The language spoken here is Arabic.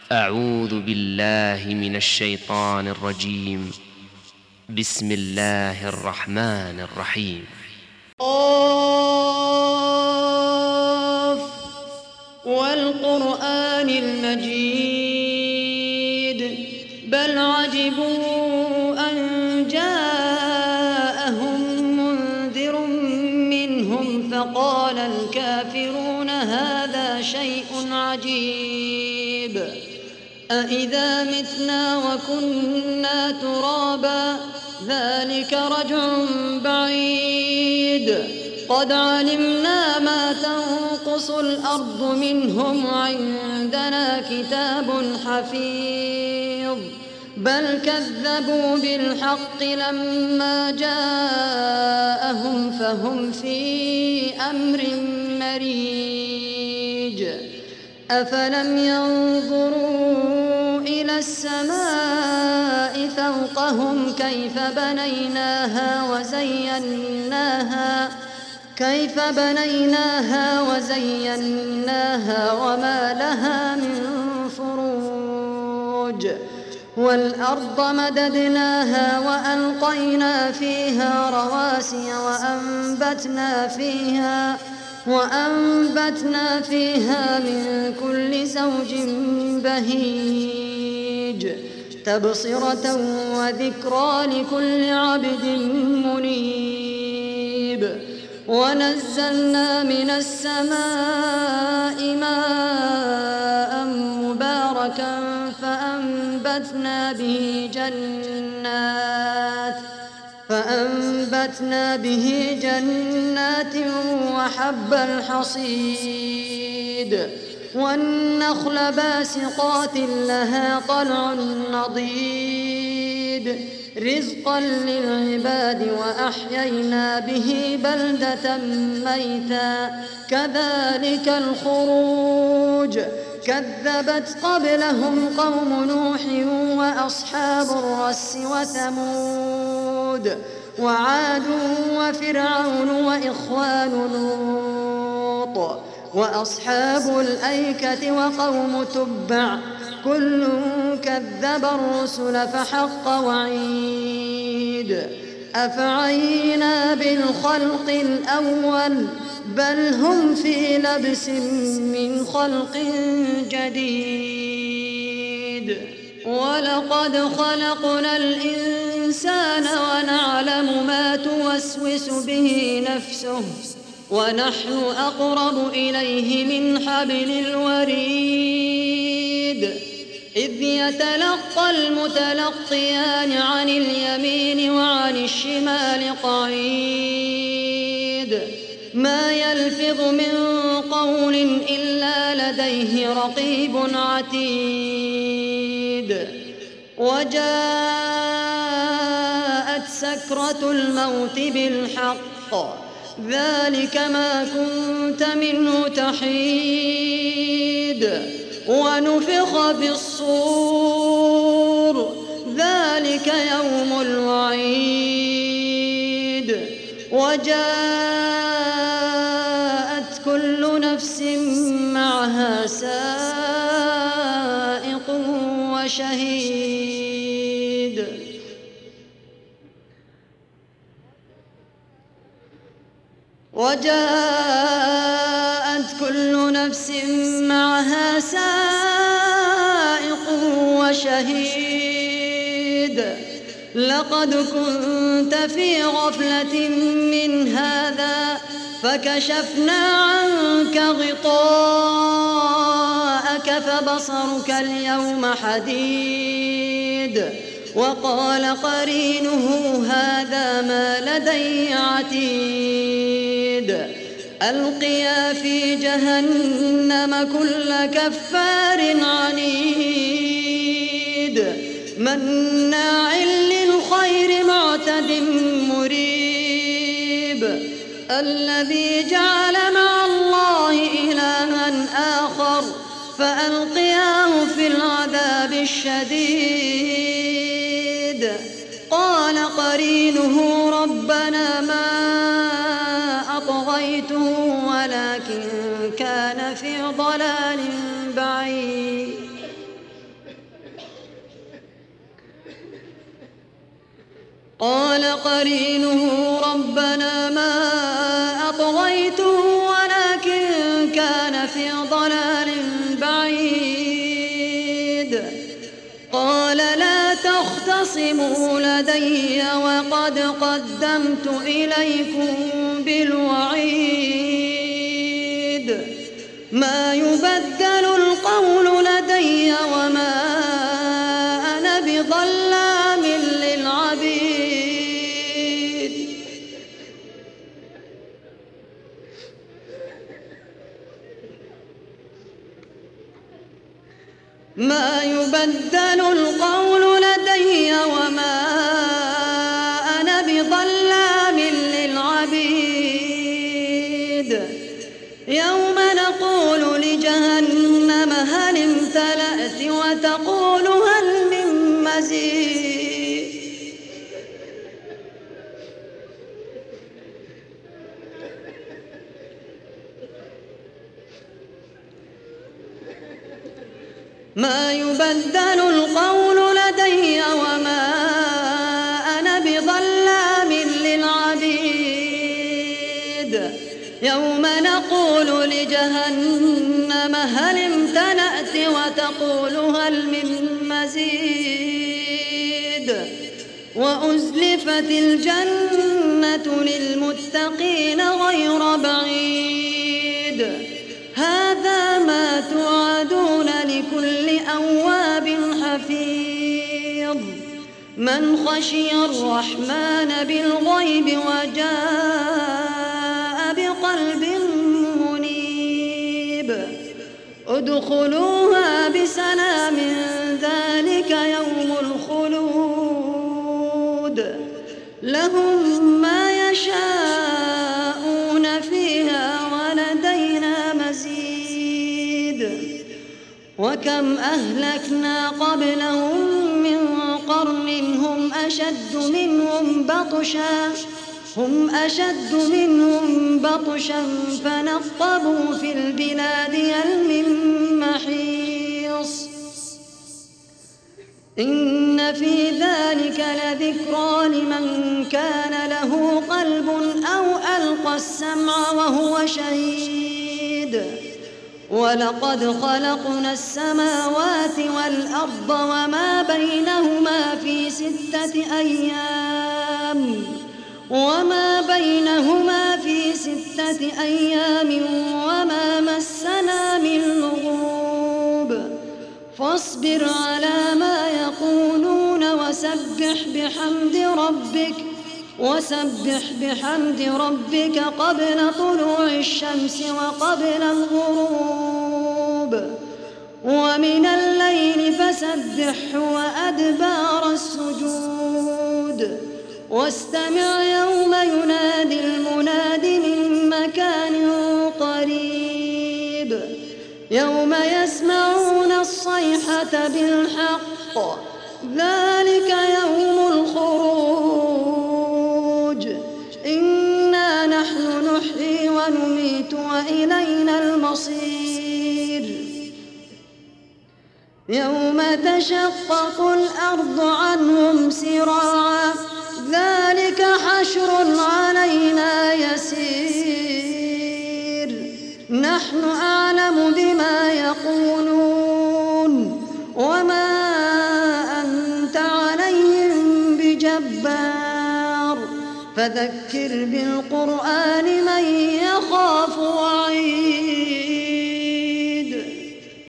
أعوذ بالله من الشيطان الرجيم. بسم الله الرحمن الرحيم. قاف والقرآن المجيد بل عجبوا أن جاءهم منذر منهم فقال الكافرون هذا شيء عجيب أإذا متنا وكنا ترابا ذلك رجع بعيد قد علمنا ما تنقص الأرض منهم وعندنا كتاب حفيظ بل كذبوا بالحق لما جاءهم فهم في أمر مريج أفلم ينظروا إلى السماء فوقهم كيف بنيناها وزيناها وما لها من فروج والأرض مددناها وألقينا فيها رواسي وأنبتنا فيها من كل زوج بهيج تبصرة وذكرى لكل عبد منيب ونزلنا من السماء ماء مباركا فأنبتنا به جنات وحب الحصيد والنخل باسقات لها طلع نضيد رزقا للعباد وأحيينا به بلدة ميتا كذلك الخروج كذبت قبلهم قوم نوح وأصحاب الرس وثمود وعاد وفرعون وإخوان لوط وأصحاب الأيكة وقوم تبع كل كذب الرسل فحق وعيد أفعينا بالخلق الأول بل هم في لبس من خلق جديد ولقد خلقنا الإنسان ونعلم ما توسوس به نفسه ونحن أقرب إليه من حبل الوريد إذ يتلقى المتلقيان عن اليمين وعن الشمال قعيد ما يلفظ من قول إلا لديه رقيب عتيد وجاءت سكرة الموت بالحق ذلك ما كنت منه تحيد ونفخ في الصور ذلك يوم الوعيد وجاءت كل نفس معها سائق وشهيد وجاءت كل نفس معها سائق وشهيد لقد كنت في غفلة من هذا فكشفنا عنك غطاءك فبصرك اليوم حديد وقال قرينه هذا ما لدي عتيد ألقيا في جهنم كل كفار عنيد مناع للخير معتد مريب الذي جعل مع الله إلها آخر فألقياه في العذاب الشديد قال قرينه ربنا ما أطغيته ولكن كان في ضلال بعيد قال قرينه ربنا ما أطغيته ولكن كان في ضلال بعيد. قال لا تختصموا لدي وقد قدمت إليكم بالوعيد. ما يبدل القول لدي وما أنا بظلام للعبيد. ما يبدل القول لدي وما أنا بظلام للعبيد. يوم نقول لجهنم هل امتلأت وتقول هل من مزيد. ما يبدل القول لدي وما أنا بظلام للعبيد. يوم نقول لجهنم هل امتلأت وتقول هل من مزيد. وأزلفت الجنة للمتقين غير بعيد. هذا ما توعدون لكل أواب حفيظ. من خشي الرحمن بالغيب وجاء بقلب منيب. ادخلوها بسلام ذلك يوم الخلود. لهم ما يشاءون فيها ولدينا مزيد. وكم أهلكنا قبلهم من قرن هم أشد منهم بطشا فنقبوا في البلاد هل من محيص. إن في ذلك لذكرى لمن كان له قلب أو ألقى السمع وهو شهيد. ولقد خلقنا السماوات والأرض وما بينهما في 6 أيام وما مسنا من لغوب. فاصبر على ما يقولون وسبح بحمد ربك قبل طلوع الشمس وقبل الغروب. ومن الليل فسبحه وأدبار السجود. واستمع يوم ينادي المناد من مكان قريب. يوم يسمعون الصيحة بالحق ذلك يوم الخروج. إنا نحن نحيي ونميت وإلينا المصير. يوم تشقق الأرض عنهم سراعا ذلك حشر علينا يسير. نحن أعلم بما يقولون وما أنت عليهم بجبار. فذكر بالقرآن من يخاف